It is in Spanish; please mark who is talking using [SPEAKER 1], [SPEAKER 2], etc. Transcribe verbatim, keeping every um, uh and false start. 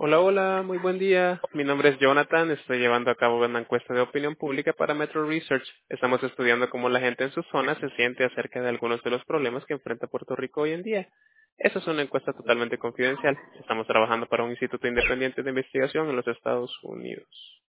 [SPEAKER 1] Hola, hola, muy buen día. Mi nombre es Jonathan. Estoy llevando a cabo una encuesta de opinión pública para Metro Research. Estamos estudiando cómo la gente en su zona se siente acerca de algunos de los problemas que enfrenta Puerto Rico hoy en día. Esa es una encuesta totalmente confidencial. Estamos trabajando para un instituto independiente de investigación en los Estados Unidos.